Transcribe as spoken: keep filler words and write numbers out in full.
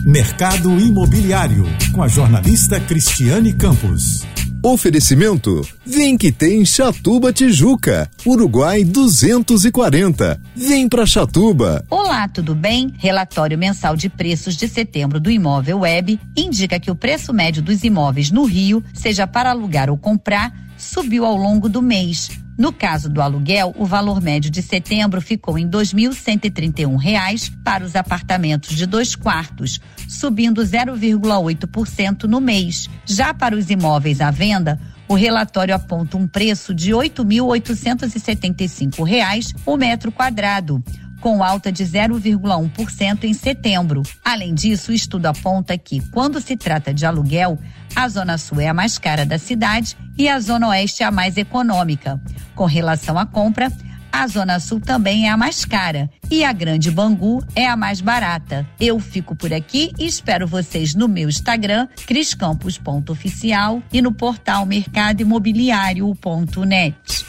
Mercado Imobiliário, com a jornalista Cristiane Campos. Oferecimento, vem que tem Chatuba Tijuca, Uruguai duzentos e quarenta. Vem pra Chatuba. Olá, tudo bem? Relatório mensal de preços de setembro do Imóvel Web indica que o preço médio dos imóveis no Rio, seja para alugar ou comprar, subiu ao longo do mês. No caso do aluguel, o valor médio de setembro ficou em dois mil cento e trinta e um reais para os apartamentos de dois quartos, subindo zero vírgula oito por cento no mês. Já para os imóveis à venda, o relatório aponta um preço de oito mil oitocentos e setenta e cinco reais o metro quadrado, com alta de zero vírgula um por cento em setembro. Além disso, o estudo aponta que, quando se trata de aluguel, a Zona Sul é a mais cara da cidade e a Zona Oeste é a mais econômica. Com relação à compra, a Zona Sul também é a mais cara e a Grande Bangu é a mais barata. Eu fico por aqui e espero vocês no meu Instagram, cris campos ponto oficial, e no portal mercado imobiliário ponto net.